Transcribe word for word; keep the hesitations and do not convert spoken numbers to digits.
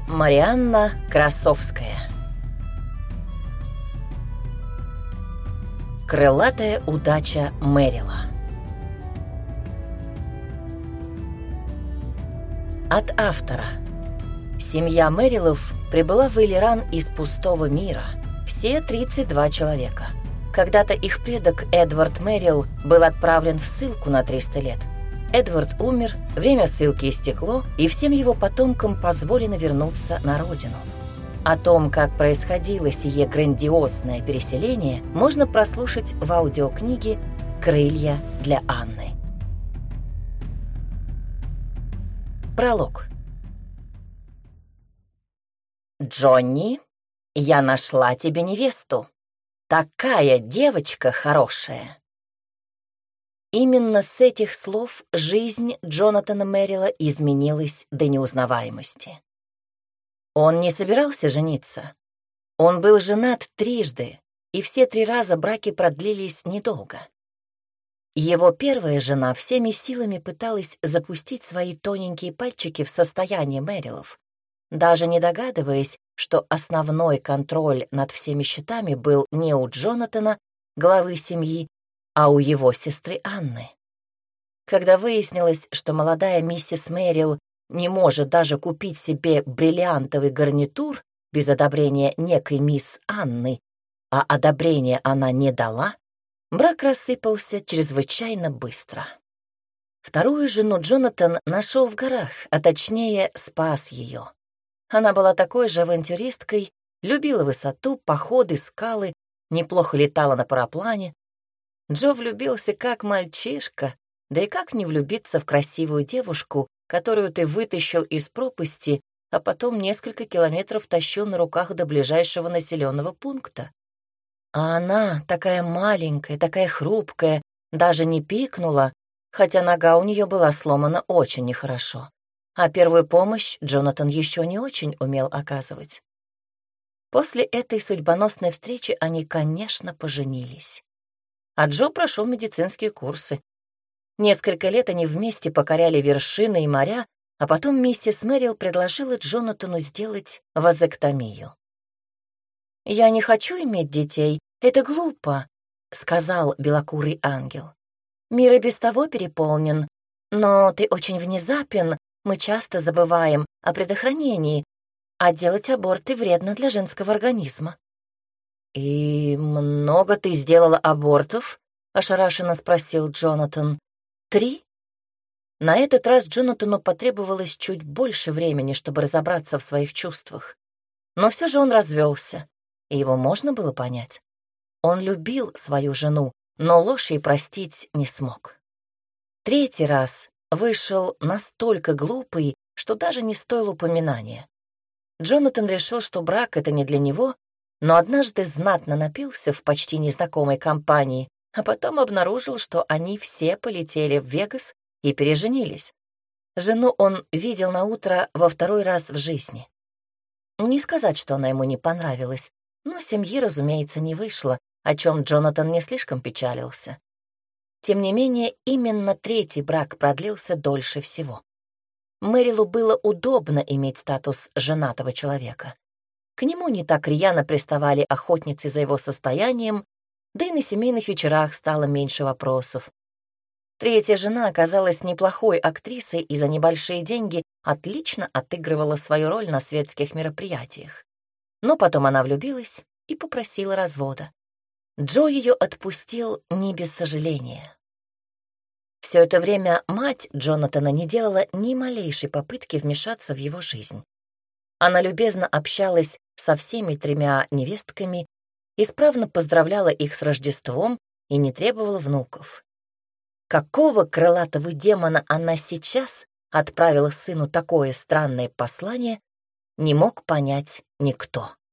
Марианна Красовская. Крылатая удача Мэрила. От автора. Семья Мэрилов прибыла в Элиран из пустого мира. Все тридцать два человека. Когда-то их предок Эдвард Мэрил был отправлен в ссылку на триста лет. Эдвард умер, время ссылки истекло, и всем его потомкам позволено вернуться на родину. О том, как происходило сие грандиозное переселение, можно прослушать в аудиокниге «Крылья для Анны». Пролог. «Джонни, я нашла тебе невесту. Такая девочка хорошая». Именно с этих слов жизнь Джонатана Мэрила изменилась до неузнаваемости. Он не собирался жениться. Он был женат трижды, и все три раза браки продлились недолго. Его первая жена всеми силами пыталась запустить свои тоненькие пальчики в состояние Мэрилов, даже не догадываясь, что основной контроль над всеми счетами был не у Джонатана, главы семьи, а у его сестры Анны. Когда выяснилось, что молодая миссис Мэрил не может даже купить себе бриллиантовый гарнитур без одобрения некой мисс Анны, а одобрения она не дала, брак рассыпался чрезвычайно быстро. Вторую жену Джонатан нашел в горах, а точнее спас ее. Она была такой же авантюристкой, любила высоту, походы, скалы, неплохо летала на параплане. Джо влюбился как мальчишка, да и как не влюбиться в красивую девушку, которую ты вытащил из пропасти, а потом несколько километров тащил на руках до ближайшего населенного пункта. А она, такая маленькая, такая хрупкая, даже не пикнула, хотя нога у нее была сломана очень нехорошо. А первую помощь Джонатан еще не очень умел оказывать. После этой судьбоносной встречи они, конечно, поженились. А Джо прошел медицинские курсы. Несколько лет они вместе покоряли вершины и моря, а потом миссис Мэрил предложила Джонатану сделать вазэктомию. «Я не хочу иметь детей, это глупо», — сказал белокурый ангел. «Мир и без того переполнен, но ты очень внезапен, мы часто забываем о предохранении, а делать аборты вредно для женского организма». «И много ты сделала абортов?» — ошарашенно спросил Джонатан. «Три?» На этот раз Джонатану потребовалось чуть больше времени, чтобы разобраться в своих чувствах. Но все же он развелся, и его можно было понять. Он любил свою жену, но ложь ей простить не смог. Третий раз вышел настолько глупый, что даже не стоил упоминания. Джонатан решил, что брак — это не для него, но однажды знатно напился в почти незнакомой компании, а потом обнаружил, что они все полетели в Вегас и переженились. Жену он видел наутро во второй раз в жизни. Не сказать, что она ему не понравилась, но семьи, разумеется, не вышло, о чем Джонатан не слишком печалился. Тем не менее, именно третий брак продлился дольше всего. Мэрилу было удобно иметь статус женатого человека. К нему не так рьяно приставали охотницы за его состоянием, да и на семейных вечерах стало меньше вопросов. Третья жена оказалась неплохой актрисой и за небольшие деньги отлично отыгрывала свою роль на светских мероприятиях. Но потом она влюбилась и попросила развода. Джо ее отпустил не без сожаления. Все это время мать Джонатана не делала ни малейшей попытки вмешаться в его жизнь. Она любезно общалась со всеми тремя невестками, исправно поздравляла их с Рождеством и не требовала внуков. Какого крылатого демона она сейчас отправила сыну такое странное послание, не мог понять никто.